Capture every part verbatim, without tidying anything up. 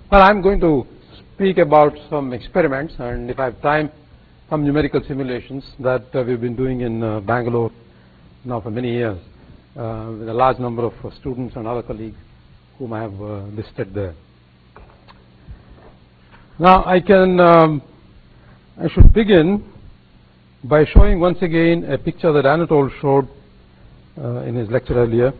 Well, I'm going to speak about some experiments, and if I have time, some numerical simulations that uh, we've been doing in uh, Bangalore now for many years uh, with a large number of uh, students and other colleagues whom I have uh, listed there. Now, I can, um, I should begin by showing once again a picture that Anatole showed uh, in his lecture earlier.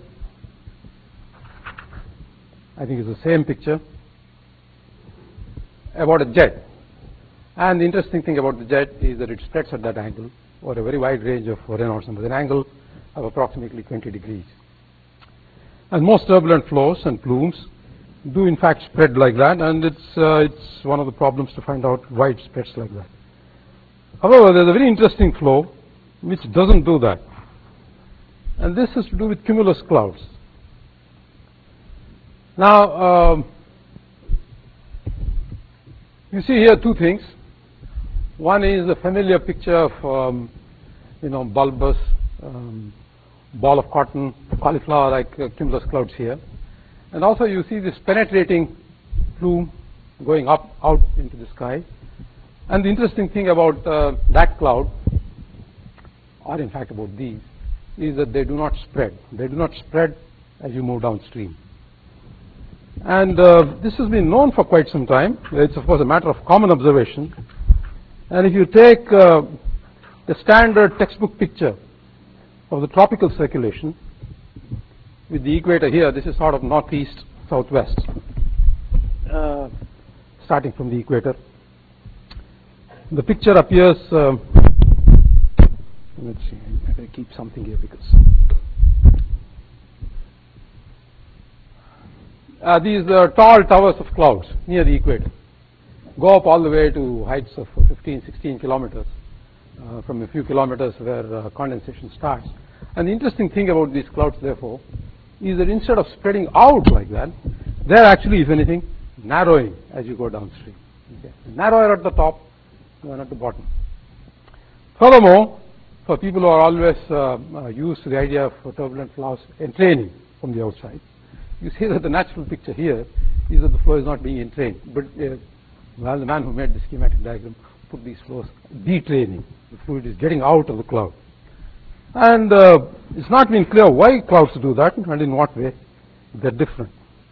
I think it's the same picture about a jet. And the interesting thing about the jet is that it spreads at that angle or a very wide range of Reynolds numbers, an angle of approximately twenty degrees. And most turbulent flows and plumes do in fact spread like that, and it's, uh, it's one of the problems to find out why it spreads like that. However, there's a very interesting flow which doesn't do that. And this has to do with cumulus clouds. Now, um, you see here two things. One is the familiar picture of, um, you know, bulbous um, ball of cotton, cauliflower-like uh, cumulus clouds here. And also you see this penetrating plume going up, out into the sky. And the interesting thing about uh, that cloud, or in fact about these, is that they do not spread. They do not spread as you move downstream. And uh, this has been known for quite some time. It's of course a matter of common observation. And if you take uh, the standard textbook picture of the tropical circulation with the equator here, this is sort of northeast, southwest, uh, starting from the equator. The picture appears, uh, let's see, I'm going to keep something here because uh, these uh, tall towers of clouds near the equator go up all the way to heights of fifteen, sixteen kilometers uh, from a few kilometers where uh, condensation starts. And the interesting thing about these clouds, therefore, is that instead of spreading out like that, they're actually, if anything, narrowing as you go downstream. Okay? Narrower at the top than at the bottom. Furthermore, for people who are always uh, uh, used to the idea of turbulent flows entraining from the outside, you see that the natural picture here is that the flow is not being entrained, but uh, well, the man who made the schematic diagram put these flows detraining. The fluid is getting out of the cloud. And uh, it's not been clear why clouds do that and in what way they're different.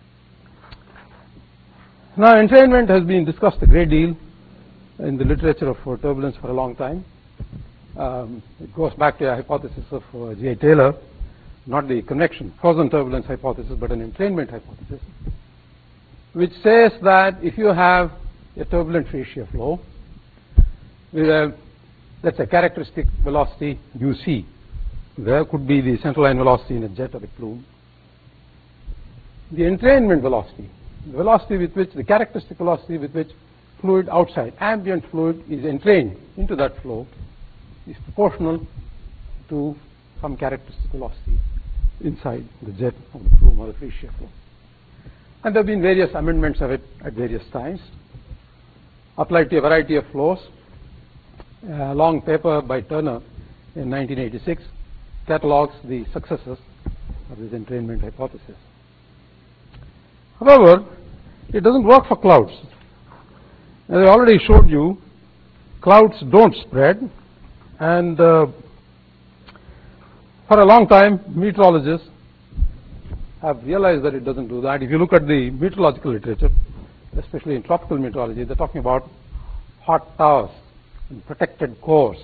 Now, entrainment has been discussed a great deal in the literature of uh, turbulence for a long time. Um, it goes back to a hypothesis of uh, J. Taylor, not the convection frozen turbulence hypothesis, but an entrainment hypothesis, which says that if you have a turbulent free shear flow with a, let's say, characteristic velocity uc, there could be the central line velocity in a jet or a plume. The entrainment velocity, the velocity with which, the characteristic velocity with which fluid outside, ambient fluid, is entrained into that flow, is proportional to some characteristic velocity inside the jet of the plume or the free shear flow. And there have been various amendments of it at various times, applied to a variety of flows. A long paper by Turner in nineteen eighty-six catalogs the successes of this entrainment hypothesis. However, it doesn't work for clouds. As I already showed you, clouds don't spread, and uh, for a long time meteorologists have realized that it doesn't do that. If you look at the meteorological literature, especially in tropical meteorology, they're talking about hot towers and protected cores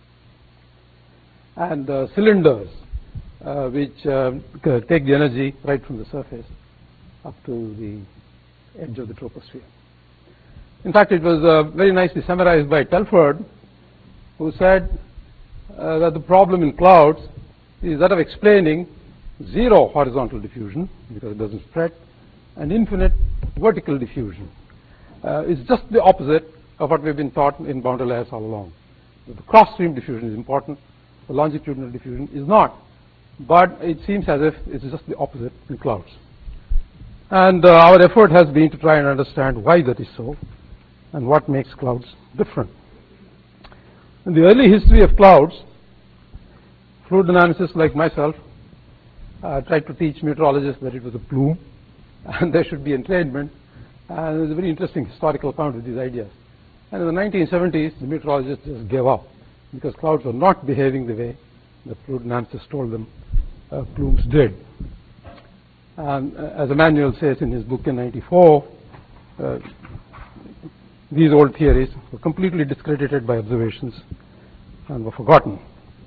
and uh, cylinders uh, which uh, take the energy right from the surface up to the edge of the troposphere. In fact, it was uh, very nicely summarized by Telford, who said uh, that the problem in clouds is that of explaining zero horizontal diffusion, because it doesn't spread, and infinite vertical diffusion. Uh, it's just the opposite of what we've been taught in boundary layers all along. The cross-stream diffusion is important, the longitudinal diffusion is not, but it seems as if it's just the opposite in clouds. And uh, our effort has been to try and understand why that is so and what makes clouds different. In the early history of clouds, fluid dynamicists like myself uh, tried to teach meteorologists that it was a plume and there should be entrainment And there's a very interesting historical account of these ideas. And in the nineteen seventies, the meteorologists just gave up because clouds were not behaving the way the fluid dynamicists told them uh, plumes did. And uh, as Emmanuel says in his book in ninety-four, uh, these old theories were completely discredited by observations and were forgotten.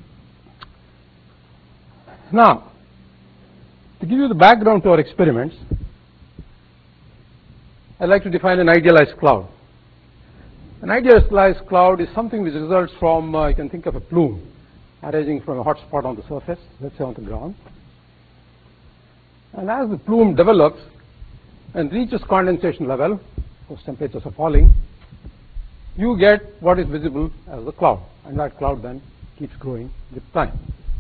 Now, to give you the background to our experiments, I'd like to define an idealized cloud. An idealized cloud is something which results from, uh, you can think of a plume arising from a hot spot on the surface, let's say on the ground. And as the plume develops and reaches condensation level, because temperatures are falling, you get what is visible as the cloud, and that cloud then keeps growing with time.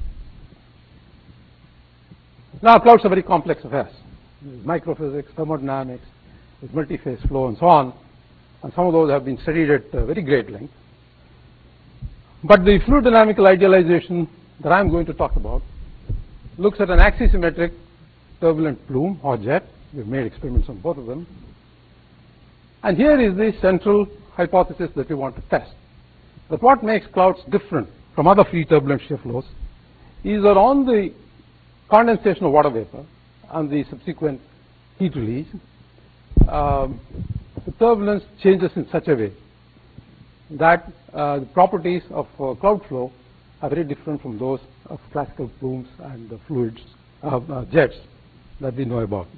Now, clouds are very complex affairs. There's microphysics, thermodynamics, there's multi-phase flow, and so on. And some of those have been studied at uh, very great length. But the fluid dynamical idealization that I'm going to talk about looks at an axisymmetric turbulent plume or jet. We've made experiments on both of them. And here is the central hypothesis that we want to test. That what makes clouds different from other free turbulent shear flows is that on the condensation of water vapor and the subsequent heat release, um, the turbulence changes in such a way that uh, the properties of uh, cloud flow are very different from those of classical plumes and uh, fluids, uh, uh, jets that we know about.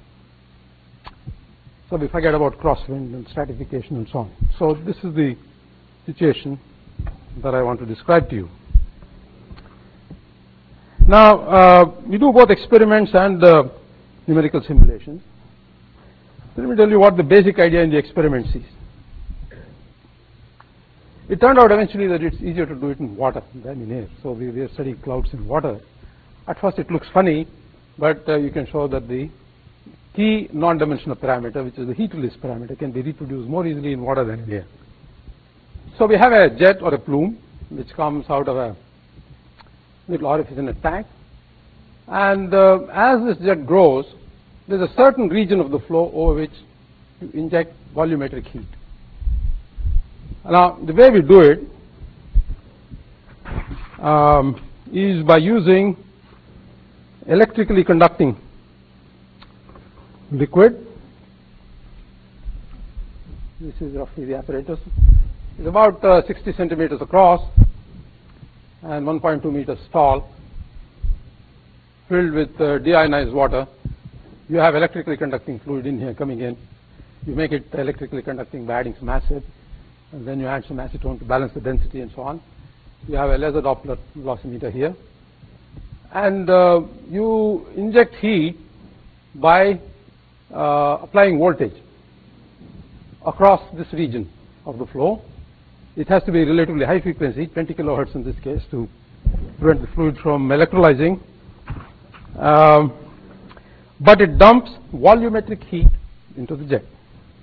So we forget about crosswind and stratification and so on. So this is the situation that I want to describe to you. Now, uh, we do both experiments and uh, numerical simulations. Let me tell you what the basic idea in the experiment is. It turned out eventually that it's easier to do it in water than in air. So we were studying clouds in water. At first it looks funny, but uh, you can show that the key non-dimensional parameter, which is the heat release parameter, can be reproduced more easily in water than in air. So we have a jet or a plume which comes out of a little orifice in a tank, and uh, as this jet grows, there's a certain region of the flow over which you inject volumetric heat. Now, the way we do it um, is by using electrically conducting liquid. This is roughly the apparatus. It's about uh, sixty centimeters across and one point two meters tall, filled with uh, deionized water. You have electrically conducting fluid in here coming in. You make it electrically conducting by adding some acid, and then you add some acetone to balance the density and so on. You have a laser Doppler velocimeter here, and uh, you inject heat by uh, applying voltage across this region of the flow. It has to be relatively high frequency, twenty kilohertz in this case, to prevent the fluid from electrolyzing. Um, but it dumps volumetric heat into the jet.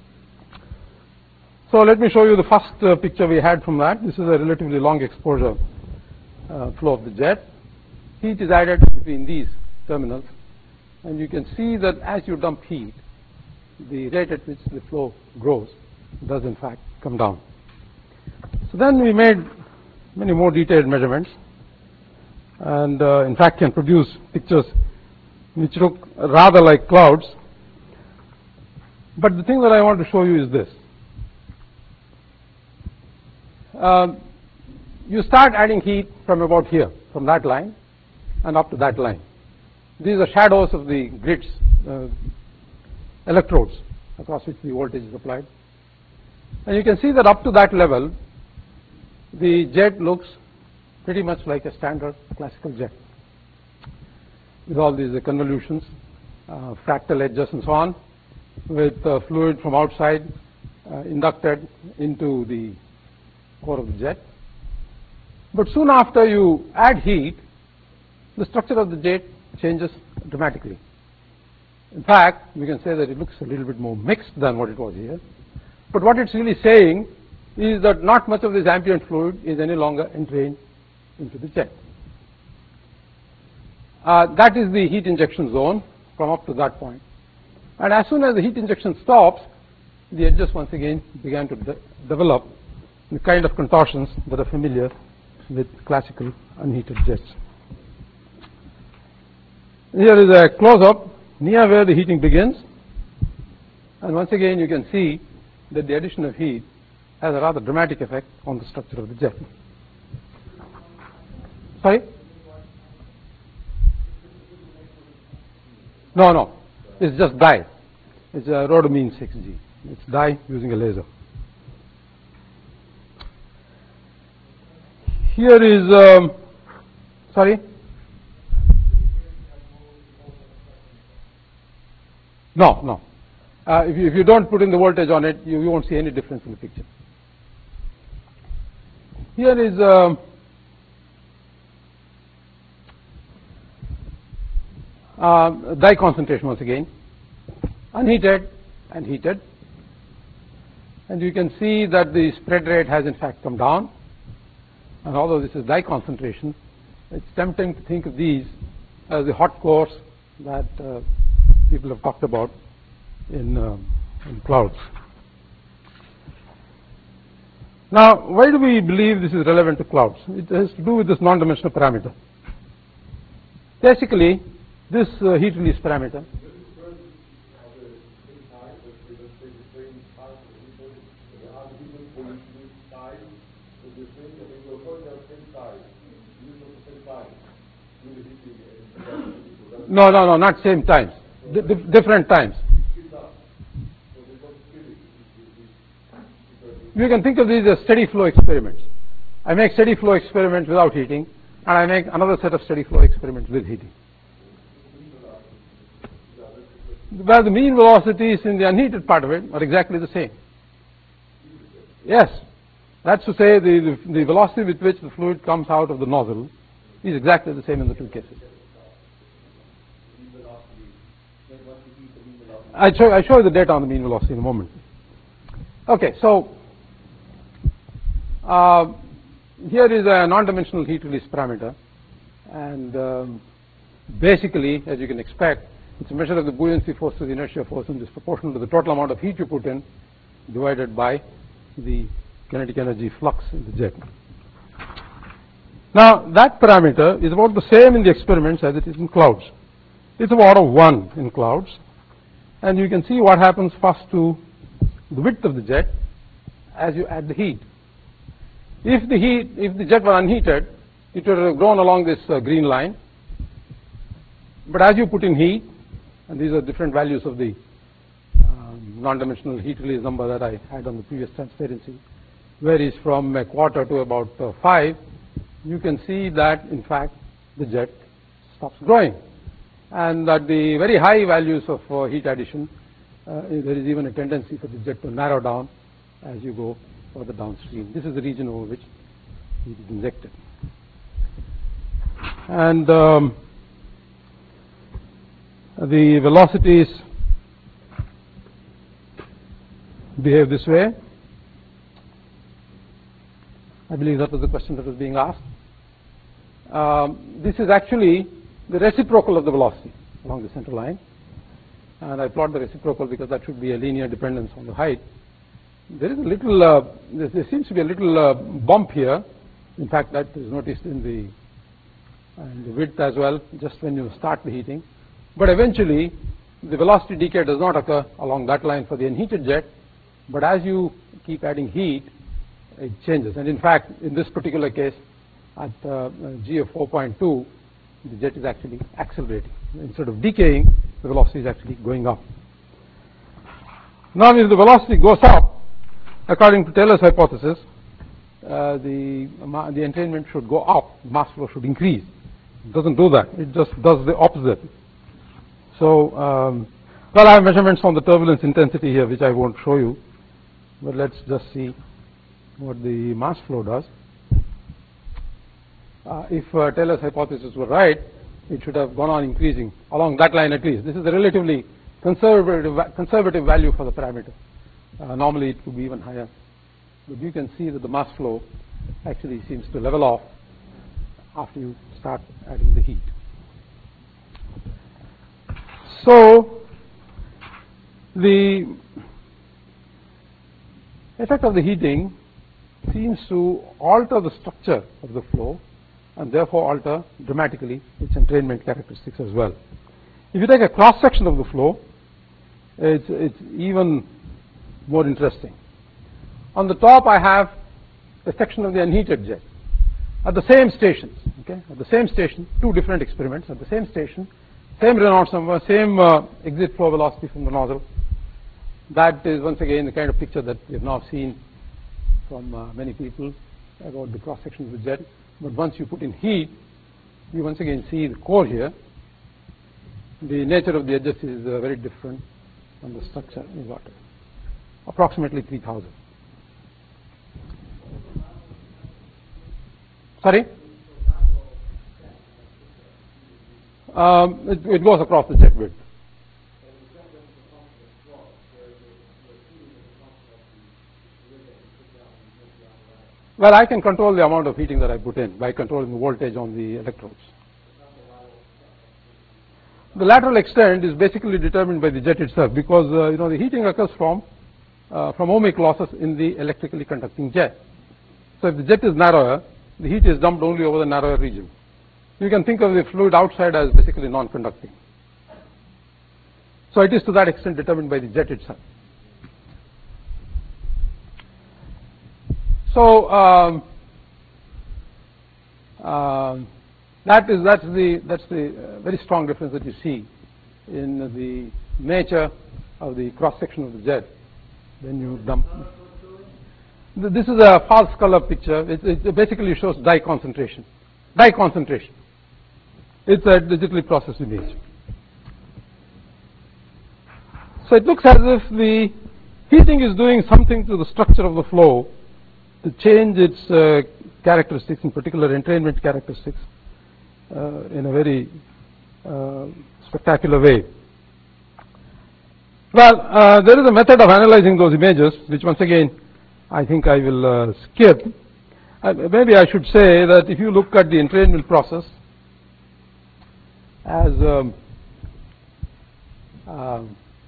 So let me show you the first uh, picture we had from that. This is a relatively long exposure uh, flow of the jet. Heat is added between these terminals, and you can see that as you dump heat, the rate at which the flow grows does in fact come down. So then we made many more detailed measurements, and uh, in fact can produce pictures which look rather like clouds. But the thing that I want to show you is this. Uh, you start adding heat from about here, from that line, and up to that line. These are shadows of the grids, uh, electrodes across which the voltage is applied. And you can see that up to that level, the jet looks pretty much like a standard classical jet, with all these uh, convolutions, uh, fractal edges and so on, with uh, fluid from outside uh, inducted into the core of the jet. But soon after you add heat, the structure of the jet changes dramatically. In fact, we can say that it looks a little bit more mixed than what it was here. But what it's really saying is that not much of this ambient fluid is any longer entrained into the jet. Uh, that is the heat injection zone from up to that point. And as soon as the heat injection stops, the edges once again began to de develop the kind of contortions that are familiar with classical unheated jets. Here is a close-up near where the heating begins, and once again you can see that the addition of heat has a rather dramatic effect on the structure of the jet. Sorry? No, no, it's just dye. It's a rhodamine six G. It's dye using a laser. Here is, um, sorry? No, no. Uh, if, you, if you don't put in the voltage on it, you, you won't see any difference in the picture. Here is um, uh, dye concentration once again, unheated and heated. And you can see that the spread rate has in fact come down. And although this is dye concentration, it's tempting to think of these as the hot cores that uh, people have talked about in, uh, in clouds. Now, why do we believe this is relevant to clouds? It has to do with this non-dimensional parameter. Basically, this uh, heat release parameter No, no, no, not same times. D different times. You can think of these as steady flow experiments. I make steady flow experiments without heating, and I make another set of steady flow experiments with heating. Where the mean velocities in the unheated part of it are exactly the same. Yes, that's to say the, the, the velocity with which the fluid comes out of the nozzle is exactly the same in the two cases. I show, I show you the data on the mean velocity in a moment. Okay, so uh, here is a non-dimensional heat release parameter, and um, basically, as you can expect, it's a measure of the buoyancy force to the inertia force, and is proportional to the total amount of heat you put in divided by the kinetic energy flux in the jet. Now, that parameter is about the same in the experiments as it is in clouds. It's about a one in clouds. And you can see what happens first to the width of the jet as you add the heat. If the heat, if the jet were unheated, it would have grown along this uh, green line. But as you put in heat, and these are different values of the um, non-dimensional heat release number that I had on the previous transparency, varies from a quarter to about uh, five, you can see that in fact the jet stops growing. And at the very high values of uh, heat addition, uh, there is even a tendency for the jet to narrow down as you go further downstream. This is the region over which heat is injected. And um, the velocities behave this way. I believe that was the question that was being asked. Um, this is actually the reciprocal of the velocity along the center line, and I plot the reciprocal because that should be a linear dependence on the height. There is a little, uh, there, there seems to be a little uh, bump here. In fact, that is noticed in the, in the width as well, just when you start the heating. But eventually, the velocity decay does not occur along that line for the unheated jet, but as you keep adding heat, it changes. And in fact, in this particular case, at uh, G of four point two, the jet is actually accelerating. Instead of decaying, the velocity is actually going up. Now, if the velocity goes up, according to Taylor's hypothesis, uh, the, the entrainment should go up, mass flow should increase. It doesn't do that, it just does the opposite. So, um, well, I have measurements on the turbulence intensity here, which I won't show you, but let's just see what the mass flow does. Uh, if uh, Taylor's hypothesis were right, it should have gone on increasing along that line at least. This is a relatively conservative, conservative value for the parameter. Uh, normally it would be even higher. But you can see that the mass flow actually seems to level off after you start adding the heat. So the effect of the heating seems to alter the structure of the flow and therefore alter dramatically its entrainment characteristics as well. If you take a cross section of the flow, it's, it's even more interesting. On the top I have a section of the unheated jet at the same stations, okay, at the same station, two different experiments at the same station, same Reynolds number, same uh, exit flow velocity from the nozzle. That is once again the kind of picture that we have now seen from uh, many people about the cross section of the jet. But once you put in heat, you once again see the core here. The nature of the edges is uh, very different, and the structure is what? Approximately three thousand. Sorry? Um, it, it goes across the jet width. Well, I can control the amount of heating that I put in by controlling the voltage on the electrodes. The lateral extent is basically determined by the jet itself, because uh, you know the heating occurs from uh, from ohmic losses in the electrically conducting jet. So if the jet is narrower, the heat is dumped only over the narrower region. You can think of the fluid outside as basically non-conducting. So it is to that extent determined by the jet itself. So um, uh, that is that's the that's the uh, very strong difference that you see in the nature of the cross section of the jet when you dump. This is a false color picture. It, it basically shows dye concentration. Dye concentration. It's a digitally processed image. So it looks as if the heating is doing something to the structure of the flow to change its uh, characteristics, in particular entrainment characteristics, uh, in a very uh, spectacular way. Well, uh, there is a method of analyzing those images, which once again I think I will uh, skip. Uh, maybe I should say that if you look at the entrainment process as um, uh,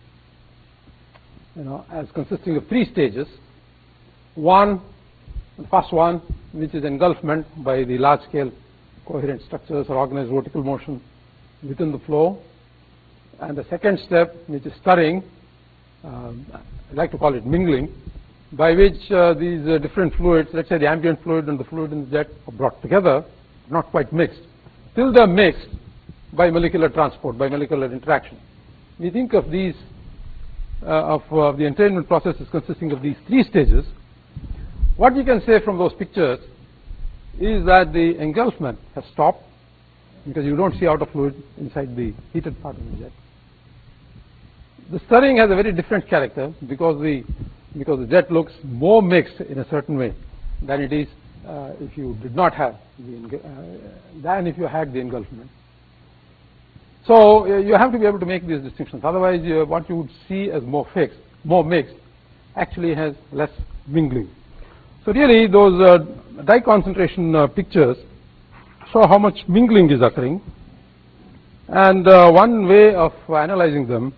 you know, as consisting of three stages. One, the first one, which is engulfment by the large-scale coherent structures or organized vertical motion within the flow, and the second step, which is stirring, um, I like to call it mingling, by which uh, these uh, different fluids, let's say the ambient fluid and the fluid in the jet, are brought together, not quite mixed, till they're mixed by molecular transport, by molecular interaction. We think of these, uh, of uh, the entrainment process as consisting of these three stages. What we can say from those pictures is that the engulfment has stopped, because you don't see outer fluid inside the heated part of the jet. The stirring has a very different character, because the because the jet looks more mixed in a certain way than it is uh, if you did not have the uh, than if you had the engulfment. So uh, you have to be able to make these distinctions. Otherwise, uh, what you would see as more fixed, more mixed, actually has less mingling. So really, those uh, dye concentration uh, pictures show how much mingling is occurring, and uh, one way of analyzing them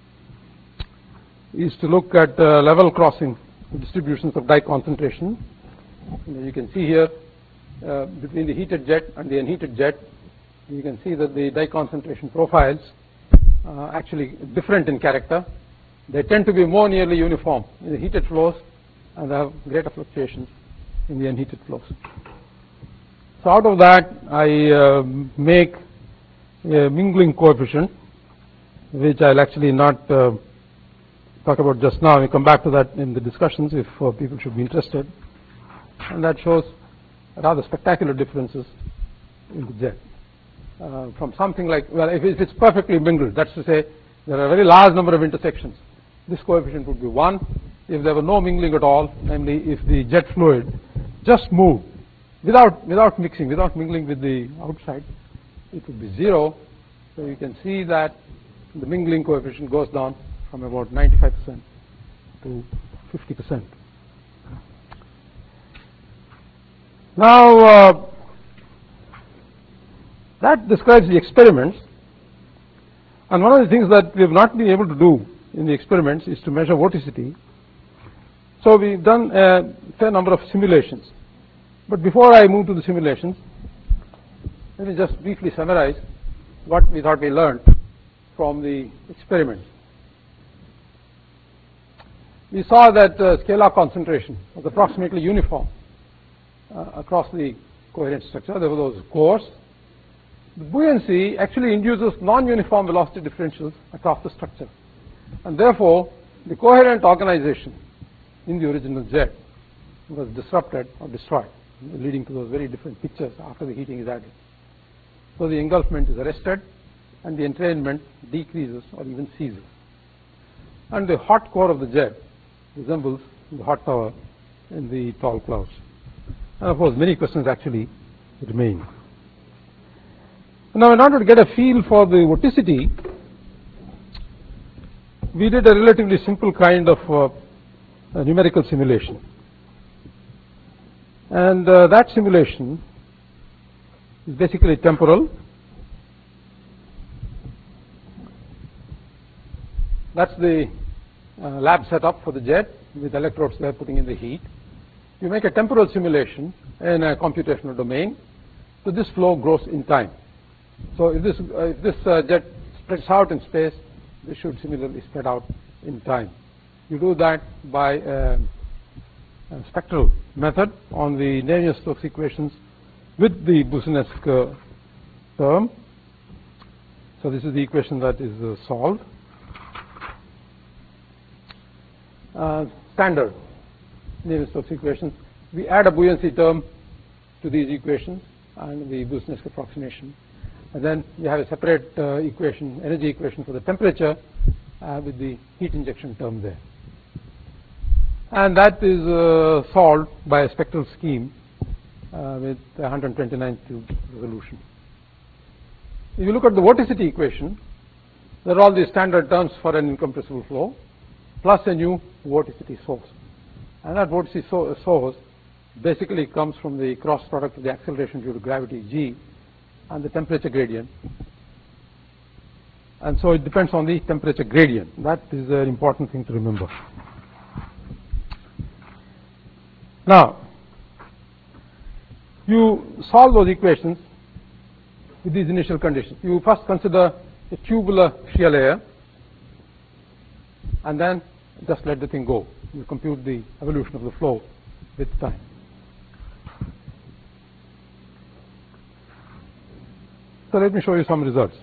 is to look at uh, level crossing distributions of dye concentration. You can see here uh, between the heated jet and the unheated jet, you can see that the dye concentration profiles are uh, actually different in character. They tend to be more nearly uniform in the heated flows, and they have greater fluctuations in the unheated flows. So out of that, I uh, make a mingling coefficient, which I'll actually not uh, talk about just now. We'll come back to that in the discussions if uh, people should be interested. And that shows rather spectacular differences in the jet. Uh, from something like, well, if it's perfectly mingled, that's to say there are a very large number of intersections, this coefficient would be one. If there were no mingling at all, namely if the jet fluid just moved without, without mixing, without mingling with the outside, it would be zero. So you can see that the mingling coefficient goes down from about ninety-five percent to fifty percent. Now, uh, that describes the experiments, and one of the things that we have not been able to do in the experiments is to measure vorticity. So we've done a fair number of simulations. But before I move to the simulations, let me just briefly summarize what we thought we learned from the experiment. We saw that uh, scalar concentration was approximately uniform uh, across the coherent structure. There were those cores. The buoyancy actually induces non-uniform velocity differentials across the structure. And therefore, the coherent organization in the original jet was disrupted or destroyed, leading to those very different pictures after the heating is added. So the engulfment is arrested and the entrainment decreases or even ceases. And the hot core of the jet resembles the hot tower in the tall clouds. And of course, many questions actually remain. Now, in order to get a feel for the vorticity, we did a relatively simple kind of uh, a numerical simulation. And uh, that simulation is basically temporal. That's the uh, lab setup for the jet with electrodes there putting in the heat. You make a temporal simulation in a computational domain, so this flow grows in time. So if this, uh, if this uh, jet spreads out in space, this should similarly spread out in time. You do that by uh, a spectral method on the Navier-Stokes equations with the Boussinesq uh, term. So this is the equation that is uh, solved. Uh, standard Navier-Stokes equations. We add a buoyancy term to these equations and the Boussinesq approximation. And then you have a separate uh, equation, energy equation for the temperature uh, with the heat injection term there. And that is uh, solved by a spectral scheme uh, with one hundred twenty-nine cube resolution. If you look at the vorticity equation, there are all the standard terms for an incompressible flow, plus a new vorticity source. And that vorticity so source basically comes from the cross product of the acceleration due to gravity g and the temperature gradient. And so it depends on the temperature gradient. That is an important thing to remember. Now, you solve those equations with these initial conditions. You first consider a tubular shear layer and then just let the thing go. You compute the evolution of the flow with time. So let me show you some results.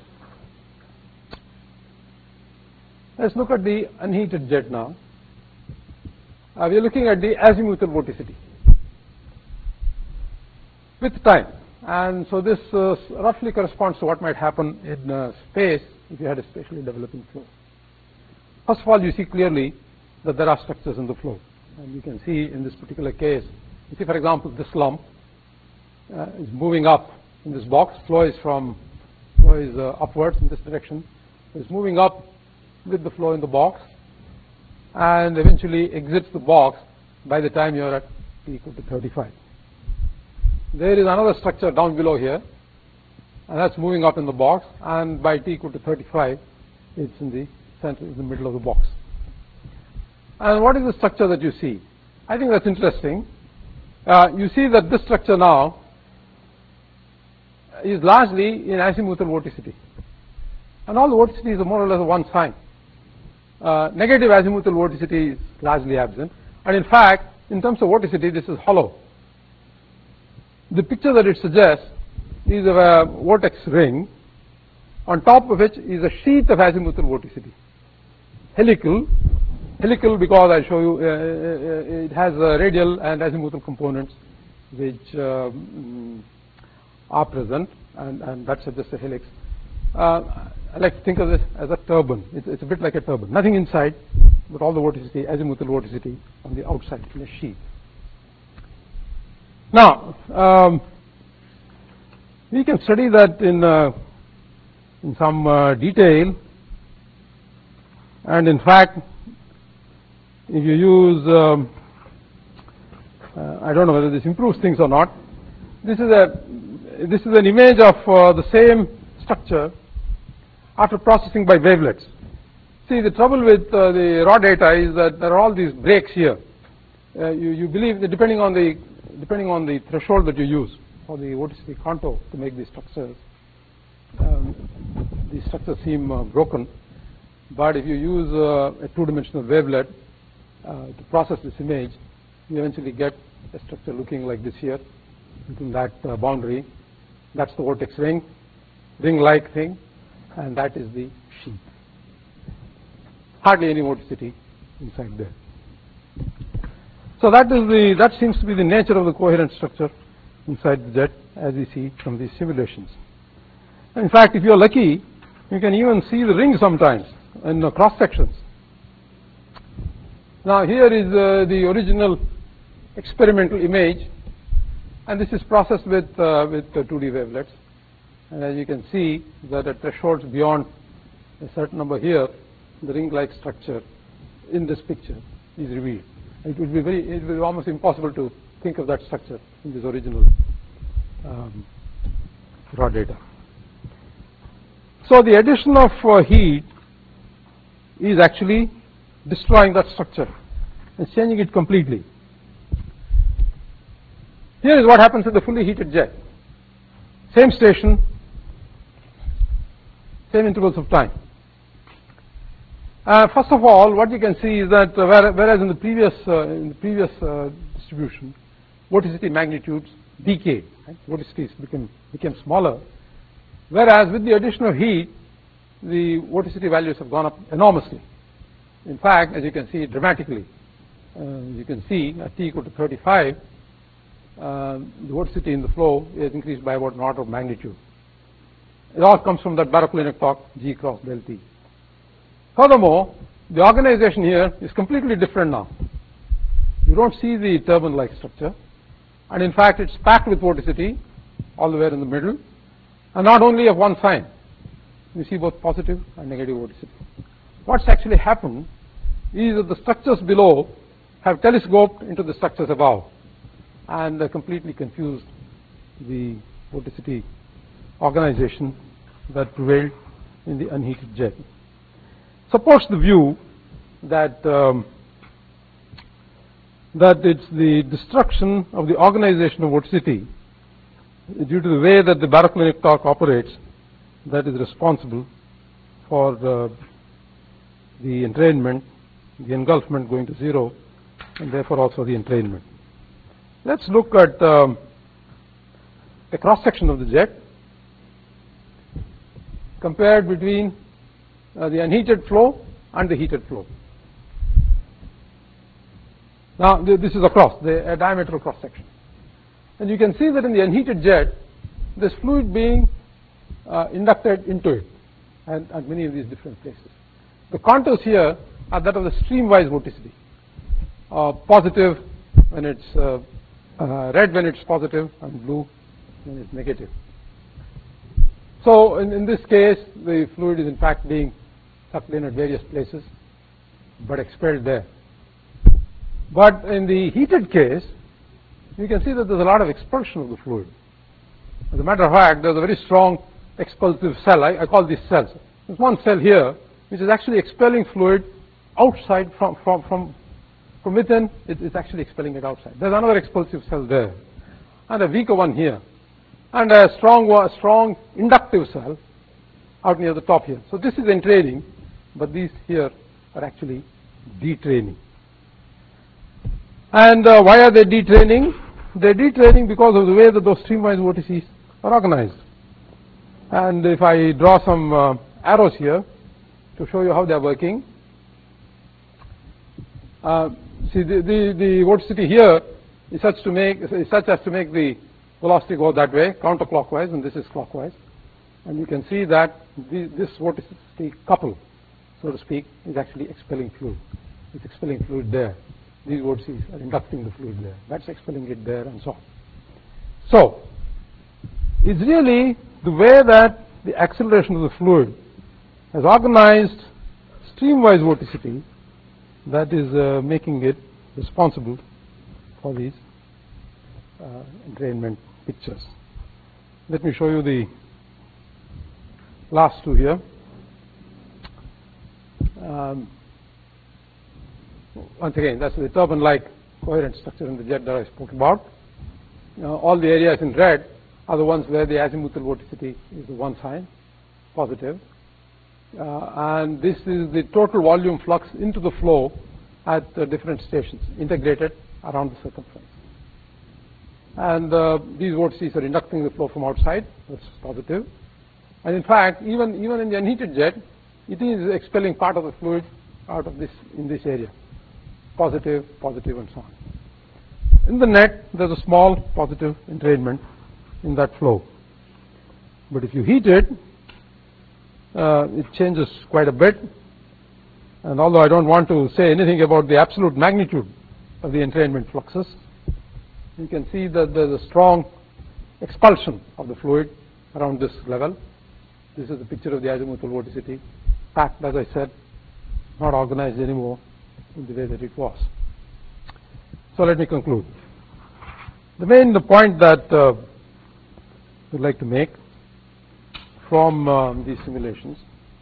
Let's look at the unheated jet now. Uh, we are looking at the azimuthal vorticity with time. And so this uh, roughly corresponds to what might happen in uh, space if you had a spatially developing flow. First of all, you see clearly that there are structures in the flow. And you can see in this particular case, you see, for example, this lump uh, is moving up in this box. Flow is from flow is uh, upwards in this direction. It's moving up with the flow in the box and eventually exits the box by the time you're at T equal to thirty-five. There is another structure down below here, and that's moving up in the box, and by T equal to thirty-five, it's in the center, in the middle of the box. And what is the structure that you see? I think that's interesting. Uh, you see that this structure now is largely in azimuthal vorticity. And all the vorticities are more or less one sign. Uh, negative azimuthal vorticity is largely absent. And in fact, in terms of vorticity, this is hollow. The picture that it suggests is of a vortex ring, on top of which is a sheath of azimuthal vorticity. Helical, helical because I show you uh, it has uh, radial and azimuthal components which um, are present, and, and that suggests a helix. Uh, I like to think of this as a turban. It's, it's a bit like a turban. Nothing inside, but all the vorticity, azimuthal vorticity on the outside in a sheath. Now, um, we can study that in, uh, in some uh, detail, and in fact, if you use, um, uh, I don't know whether this improves things or not. This is a this is an image of uh, the same structure after processing by wavelets. See, the trouble with uh, the raw data is that there are all these breaks here. uh, you, you believe that depending on the depending on the threshold that you use for the vorticity contour to make these structures, um, these structures seem uh, broken. But if you use uh, a two-dimensional wavelet uh, to process this image, you eventually get a structure looking like this here, within that uh, boundary. That's the vortex ring, ring-like thing, and that is the sheath. Hardly any vorticity inside there. So that is the that seems to be the nature of the coherent structure inside the jet, as we see from these simulations. And in fact, if you are lucky, you can even see the ring sometimes in uh, cross sections. Now here is uh, the original experimental image, and this is processed with uh, with uh, two D wavelets. And as you can see that at thresholds beyond a certain number here, the ring-like structure in this picture is revealed. It would be very, it would be almost impossible to think of that structure in this original um, raw data. So the addition of uh, heat is actually destroying that structure and changing it completely. Here is what happens in the fully heated jet. Same station, same intervals of time. Uh, first of all, what you can see is that uh, whereas in the previous uh, in the previous uh, distribution, vorticity magnitudes decayed, right? Vorticities became became smaller, whereas with the addition of heat, the vorticity values have gone up enormously. In fact, as you can see dramatically, uh, you can see at t equal to thirty-five, uh, the vorticity in the flow is increased by about an order of magnitude. It all comes from that Barrow-Linux torque G cross del T. Furthermore, the organization here is completely different now. You don't see the turbine-like structure, and in fact it's packed with vorticity all the way in the middle, and not only of one sign. You see both positive and negative vorticity. What's actually happened is that the structures below have telescoped into the structures above, and uh, completely confused the vorticity organization that prevailed in the unheated jet. Supports the view that um, that it's the destruction of the organization of vorticity due to the way that the Barrow-Linux torque operates that is responsible for uh, the entrainment, the engulfment going to zero, and therefore also the entrainment. Let's look at um, a cross section of the jet compared between Uh, the unheated flow and the heated flow. Now th this is across the a diametral cross section, and you can see that in the unheated jet there's fluid being uh, inducted into it, and at many of these different places. The contours here are that of the streamwise vorticity, uh, positive when it's uh, uh, red when it's positive and blue when it's negative. So in, in this case the fluid is in fact being sucked in at various places but expelled there. But in the heated case, you can see that there's a lot of expulsion of the fluid. As a matter of fact, there's a very strong expulsive cell. I, I call these cells. There's one cell here which is actually expelling fluid outside from from from from within. It, it's actually expelling it outside. There's another expulsive cell there, and a weaker one here, and a strong strong inductive cell out near the top here. So this is entraining, but these here are actually detraining. And uh, why are they detraining? They're detraining because of the way that those streamwise vortices are organized. And if I draw some uh, arrows here to show you how they're working, uh, see the, the, the vorticity here is such to make is such as to make the velocity go that way, counterclockwise, and this is clockwise. And you can see that the, this vorticity couple, so to speak, is actually expelling fluid. It's expelling fluid there. These vortices are inducting the fluid there. That's expelling it there, and so on. So it's really the way that the acceleration of the fluid has organized streamwise vorticity that is uh, making it responsible for these uh, entrainment pictures. Let me show you the last two here. Um, once again, that's the turbine-like coherent structure in the jet that I spoke about. Uh, all the areas in red are the ones where the azimuthal vorticity is the one sign, positive. Uh, and this is the total volume flux into the flow at uh, different stations, integrated around the circumference. And uh, these vortices are inducting the flow from outside, that's positive. And in fact, even, even in the unheated jet, it is expelling part of the fluid out of this, in this area, positive, positive, and so on. In the net, there's a small positive entrainment in that flow. But if you heat it, uh, it changes quite a bit. And although I don't want to say anything about the absolute magnitude of the entrainment fluxes, you can see that there's a strong expulsion of the fluid around this level. This is the picture of the azimuthal vorticity, packed, as I said, not organized anymore in the way that it was. So let me conclude. The main the point that uh, we'd like to make from um, these simulations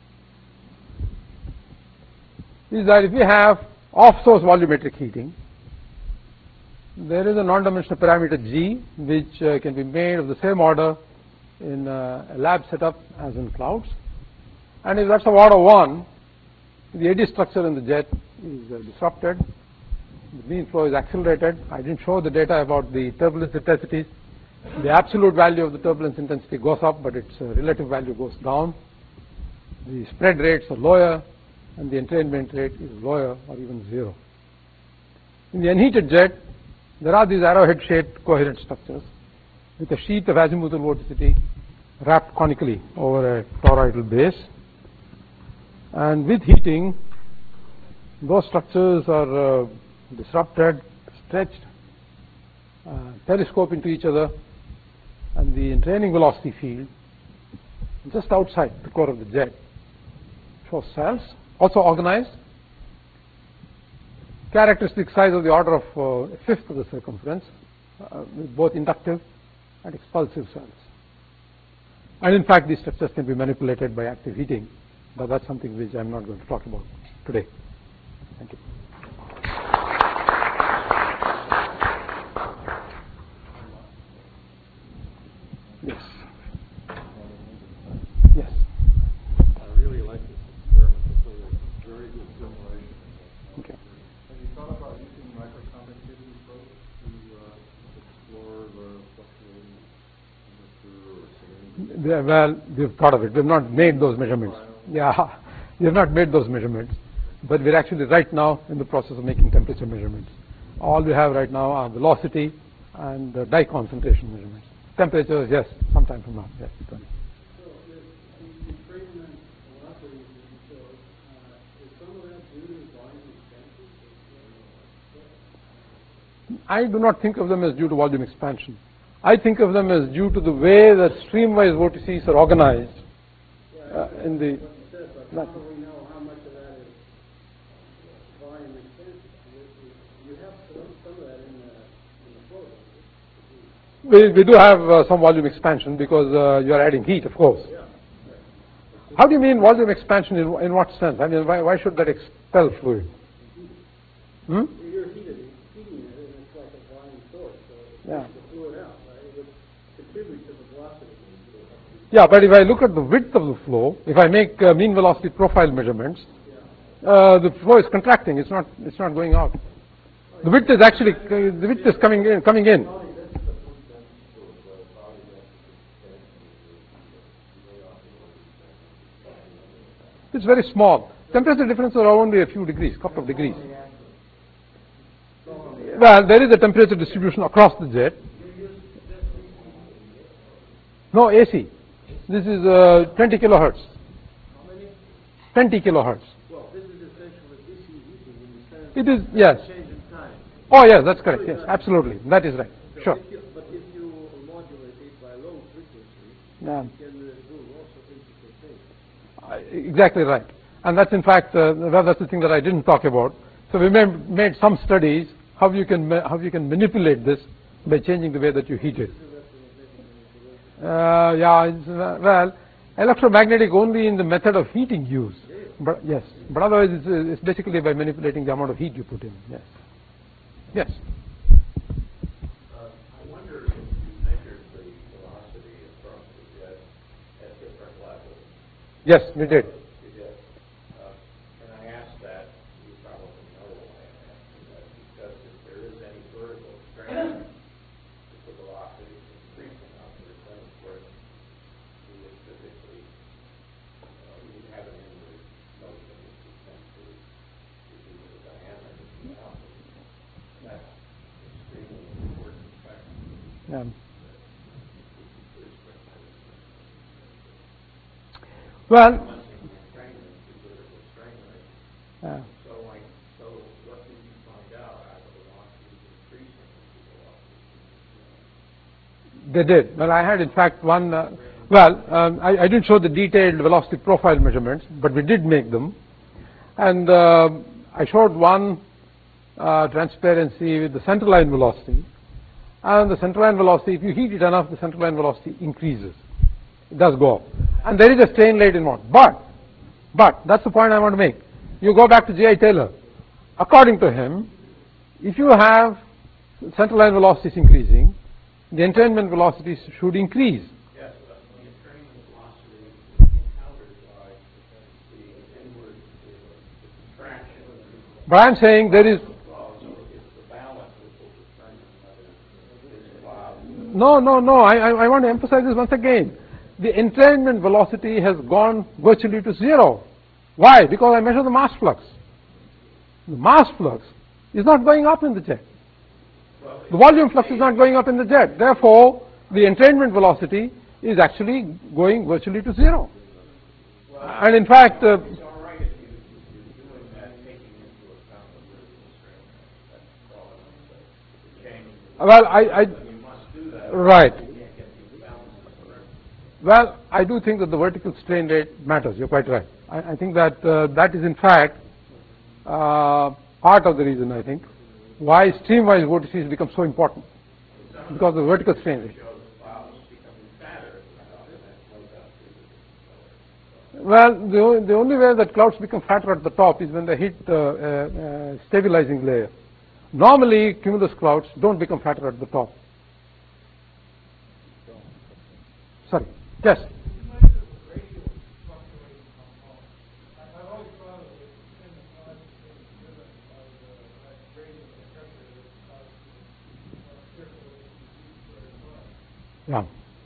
is that if we have off-source volumetric heating, there is a non-dimensional parameter G which uh, can be made of the same order in uh, a lab setup as in clouds. And if that's of order one, the eddy structure in the jet is uh, disrupted, the mean flow is accelerated. I didn't show the data about the turbulence intensities. The absolute value of the turbulence intensity goes up, but its uh, relative value goes down. The spread rates are lower, and the entrainment rate is lower or even zero. In the unheated jet, there are these arrowhead-shaped coherent structures with a sheath of azimuthal vorticity wrapped conically over a toroidal base. And with heating, those structures are uh, disrupted, stretched, uh, telescope into each other, and the entraining velocity field just outside the core of the jet shows cells, also organized, characteristic size of the order of uh, a fifth of the circumference, uh, with both inductive and expulsive cells. And in fact, these structures can be manipulated by active heating, but that's something which I'm not going to talk about today. Thank you. Yes. Yes. I really like this experiment. It's a very good simulation. Okay. Have you thought about using microconductivity probes to uh, explore the fluctuating temperature or salinity? They, well, we've thought of it. We've not made those measurements. Yeah, we have not made those measurements, but we're actually right now in the process of making temperature measurements. All we have right now are velocity and uh, dye concentration measurements. Temperatures, yes, sometime from now, yes. So the entrainment velocity that you showed, uh, is some of that due to volume expansion? I do not think of them as due to volume expansion. I think of them as due to the way that streamwise vortices are organized uh, in the. But how do we know how much of that is volume expansion? You have some, some of that in the, in the flow. We, we do have uh, some volume expansion because uh, you are adding heat, of course. Yeah. How do you mean volume expansion in, in what sense? I mean, why, why should that expel fluid? Hmm? You're heating, heating it, and it's like a volume source, so it Yeah. pushes the fluid out, right? It would contribute to the velocity. Yeah, but if I look at the width of the flow, if I make uh, mean velocity profile measurements, uh, the flow is contracting. It's not. It's not going out. The width is actually uh, the width is coming in. Coming in. It's very small. Temperature differences are only a few degrees, couple of degrees. Well, there is a temperature distribution across the jet. No, A C. This is uh, twenty kilohertz. How many? twenty kilohertz. Well, this is essentially D C heating in the sense It is, yes. of change in time. Oh, yes, that's correct. Yes, absolutely. That is right. So Sure. If you, but if you modulate it by low frequency, Yeah. you can uh, do also intricate things. Uh, Exactly right. And that's in fact, uh, well, that's the thing that I didn't talk about. So we made, made some studies how you can ma- how you can manipulate this by changing the way that you heat it. Uh, yeah, it's, uh, well, electromagnetic only in the method of heating use. But yes, but otherwise it's, it's basically by manipulating the amount of heat you put in. Yes. Yes. Yes, we did. You did. Uh, and I asked that, you probably know why I'm asking that, because if there is any vertical strain, if the velocity is increasing on the return course, we would typically, uh, we would have an inward motion which would tend to reduce the diameter of the outlet. That's an extremely important factor. Yeah. Well, uh, so, like, so what did you find out? Are the velocities increasing as the velocities? they did. Well, I had, in fact, one. Uh, well, um, I, I didn't show the detailed velocity profile measurements, but we did make them, and uh, I showed one uh, transparency with the centerline velocity, and the centerline velocity, if you heat it enough, the centerline velocity increases. It does go up, and there is a strain rate involved. But, but that's the point I want to make. You go back to J I Taylor. According to him, if you have centerline velocities increasing, the entrainment velocities should increase. Yes, but the entrainment velocity is encountered by the inward contraction. But I'm saying there is. Well, so it's the balance which will determine whether it's allowed. No, no, no. I, I, I want to emphasize this once again. The entrainment velocity has gone virtually to zero. Why? Because I measure the mass flux. The mass flux is not going up in the jet. The volume flux is not going up in the jet. Therefore, the entrainment velocity is actually going virtually to zero. And in fact, uh, It's all right if you, you're doing that, taking into account the vertical strain. That's all I'm saying. Changing the well, I, I you must do that. right. You can't get these balances correct. Well, I do think that the vertical strain rate matters. You're quite right. I, I think that uh, that is in fact uh, part of the reason, I think, why streamwise vortices become so important, because of the vertical strain rate. Well, the, o- the only way that clouds become fatter at the top is when they hit the uh, uh, stabilizing layer. Normally, cumulus clouds don't become fatter at the top. Sorry. Yes. Yeah.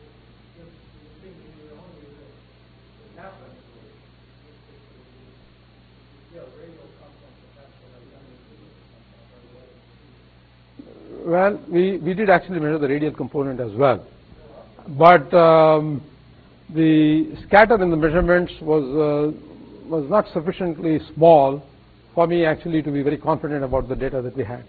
Well, we, we did actually measure the radial component as well. But um, the scatter in the measurements was, uh, was not sufficiently small for me actually to be very confident about the data that we had.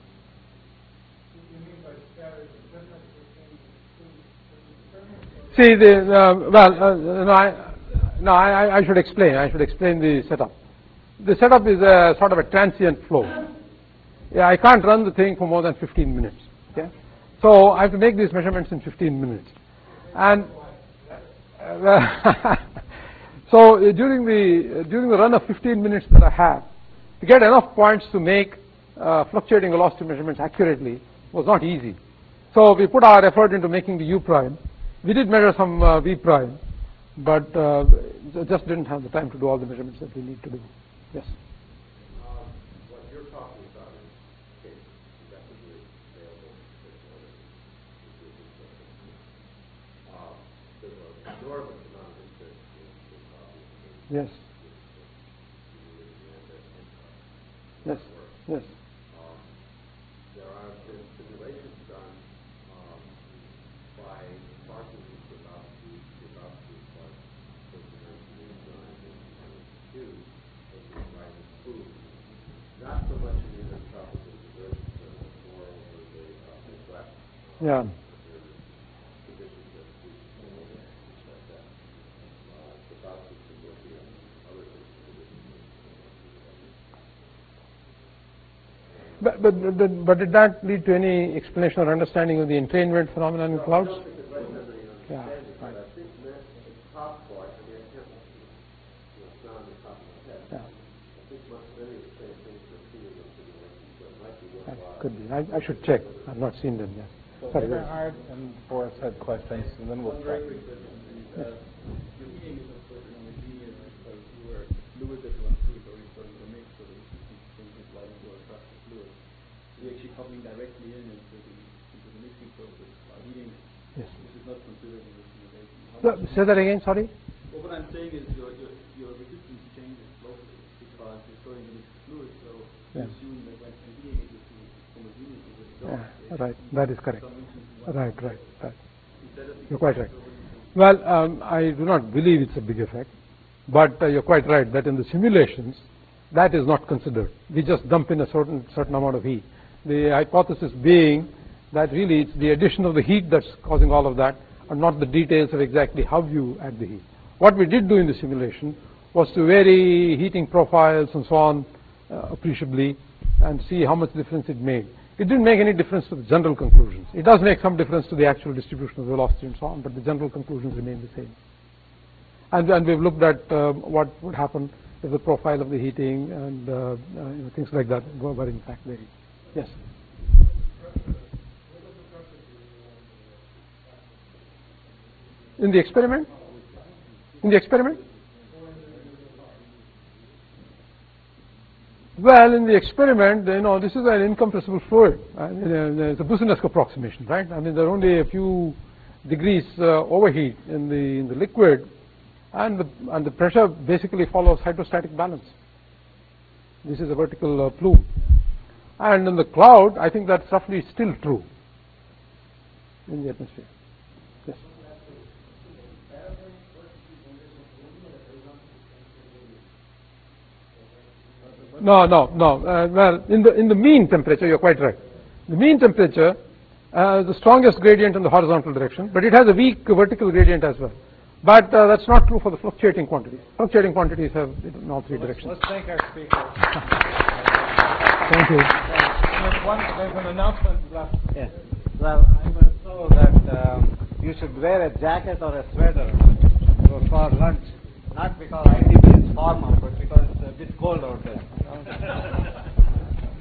See, the, uh, well, uh, no, I, no I, I should explain. I should explain the setup. The setup is a sort of a transient flow. Yeah, I can't run the thing for more than fifteen minutes. Okay? So I have to make these measurements in fifteen minutes. And uh, so uh, during the uh, during the run of fifteen minutes that I have, to get enough points to make uh, fluctuating velocity measurements accurately was not easy. So we put our effort into making the U prime. We did measure some uh, V prime, but uh, just didn't have the time to do all the measurements that we need to do. Yes. Um, what you're talking about is cases effectively available um, there's an enormous amount of research in this obviously. Yes. Yes. Yes. Um, there are been simulations done um, by Parsons about the about the part of the nineteen eighty-nine and two of the writing food. Not so much in the intertropical divergence, but more over the uh, Midwest. Yeah. Conditions that we know that like that. Uh, it's about the Ethiopia and other conditions. But, but, but, but did that lead to any explanation or understanding of the entrainment phenomenon in clouds? Yeah, right. I think that the top part, I mean, I can't, you know, it's not on the top of my head. Yeah. I think most many of the same things are seen in those simulations, so it might be That worthwhile. could be. I, I should check. I've not seen them yet. Sorry. go ahead. Bernhard and Boris had questions, and then we'll start. Very quick question, please. Uh, your heating is, of course, going to be uh, we're actually coupling directly in into the, into the mixing process while heating, Yes. which is not considered in the simulation. How So, much- say that again, sorry? Well, what I'm saying is your, your, your resistance changes locally because you're storing the mixed fluid, so Yeah. you assume that when when heating it, it's homogeneous with the result. Yeah, right. That is correct. Some instances, one Right, right, right. instead of You're quite right. Well, um, I do not believe it's a big effect, but uh, you're quite right that in the simulations, that is not considered. We just dump in a certain certain amount of heat. The hypothesis being that really it's the addition of the heat that's causing all of that, and not the details of exactly how you add the heat. What we did do in the simulation was to vary heating profiles and so on uh, appreciably, and see how much difference it made. It didn't make any difference to the general conclusions. It does make some difference to the actual distribution of velocity and so on, but the general conclusions remain the same. And, and we've looked at uh, what would happen if the profile of the heating and uh, uh, you know, things like that were, were in fact varied. Yes? In the experiment? In the experiment? Well, in the experiment, you know, this is an incompressible fluid. I mean, uh, it's a Boussinesq approximation, right? I mean, there are only a few degrees uh, overheat in the in the liquid, and the and the pressure basically follows hydrostatic balance. This is a vertical uh, plume, and in the cloud, I think that's roughly still true in the atmosphere. Yes. No, no, no. Uh, well, in the in the mean temperature, you're quite right. The mean temperature has the strongest gradient in the horizontal direction, but it has a weak vertical gradient as well. But uh, that's not true for the fluctuating quantities. Fluctuating quantities have it in all three Let's, directions. let's thank our speaker. Thank you. There's, one, there's an announcement left. Yes. Well, I was told that um, you should wear a jacket or a sweater for lunch, not because I T B is formal, but because it's a bit cold out there.